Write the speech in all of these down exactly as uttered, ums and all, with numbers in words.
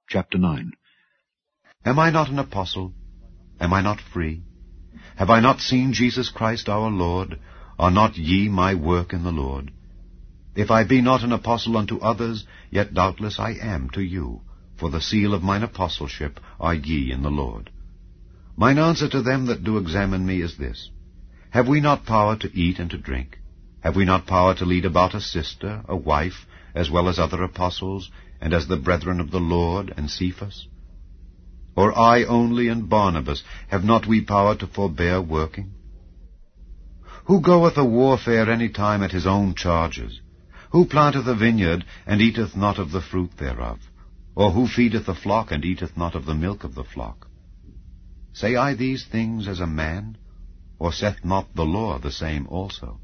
Chapter nine. Am I not an apostle? Am I not free? Have I not seen Jesus Christ our Lord? Are not ye my work in the Lord? If I be not an apostle unto others, yet doubtless I am to you, for the seal of mine apostleship are ye in the Lord. Mine answer to them that do examine me is this: Have we not power to eat and to drink? Have we not power to lead about a sister, a wife, as well as other apostles, and as the brethren of the Lord, and Cephas? Or I only and Barnabas, have not we power to forbear working? Who goeth a warfare any time at his own charges? Who planteth a vineyard, and eateth not of the fruit thereof? Or who feedeth the flock, and eateth not of the milk of the flock? Say I these things as a man? Or saith not the law the same also?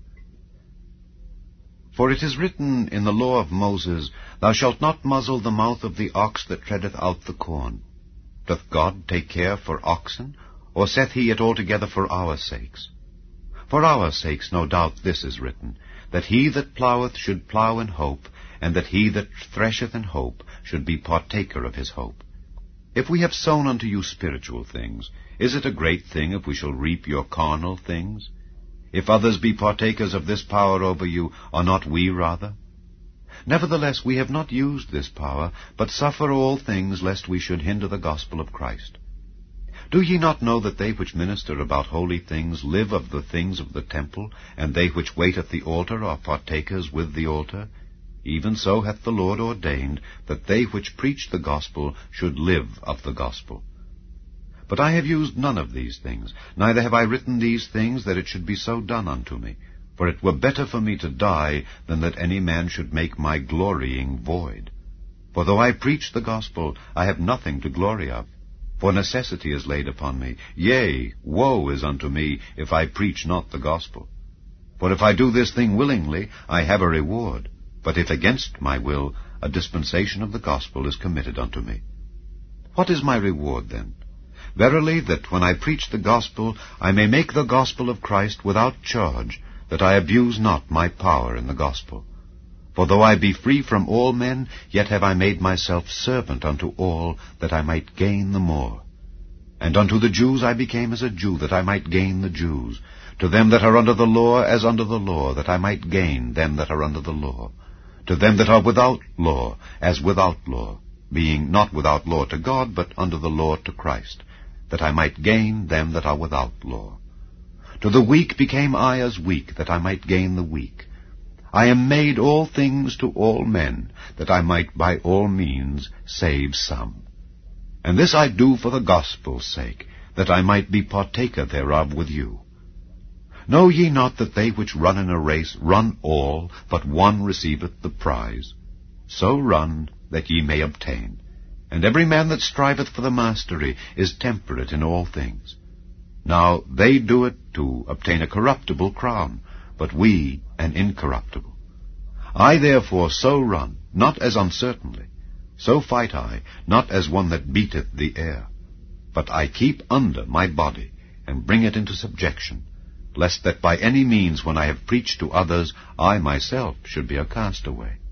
For it is written in the law of Moses, Thou shalt not muzzle the mouth of the ox that treadeth out the corn. Doth God take care for oxen, or saith he it altogether for our sakes? For our sakes no doubt this is written, that he that ploweth should plow in hope, and that he that thresheth in hope should be partaker of his hope. If we have sown unto you spiritual things, is it a great thing if we shall reap your carnal things? If others be partakers of this power over you, are not we rather? Nevertheless, we have not used this power, but suffer all things, lest we should hinder the gospel of Christ. Do ye not know that they which minister about holy things live of the things of the temple, and they which wait at the altar are partakers with the altar? Even so hath the Lord ordained that they which preach the gospel should live of the gospel. But I have used none of these things, neither have I written these things that it should be so done unto me. For it were better for me to die than that any man should make my glorying void. For though I preach the gospel, I have nothing to glory of. For necessity is laid upon me, yea, woe is unto me, if I preach not the gospel. For if I do this thing willingly, I have a reward. But if against my will, a dispensation of the gospel is committed unto me. What is my reward then? Verily, that when I preach the gospel, I may make the gospel of Christ without charge, that I abuse not my power in the gospel. For though I be free from all men, yet have I made myself servant unto all, that I might gain the more. And unto the Jews I became as a Jew, that I might gain the Jews. To them that are under the law, as under the law, that I might gain them that are under the law. To them that are without law, as without law, being not without law to God, but under the law to Christ, that I might gain them that are without law. To the weak became I as weak, that I might gain the weak. I am made all things to all men, that I might by all means save some. And this I do for the gospel's sake, that I might be partaker thereof with you. Know ye not that they which run in a race run all, but one receiveth the prize? So run, that ye may obtain. And every man that striveth for the mastery is temperate in all things. Now they do it to obtain a corruptible crown, but we an incorruptible. I therefore so run, not as uncertainly. So fight I, not as one that beateth the air. But I keep under my body, and bring it into subjection, lest that by any means when I have preached to others, I myself should be a castaway.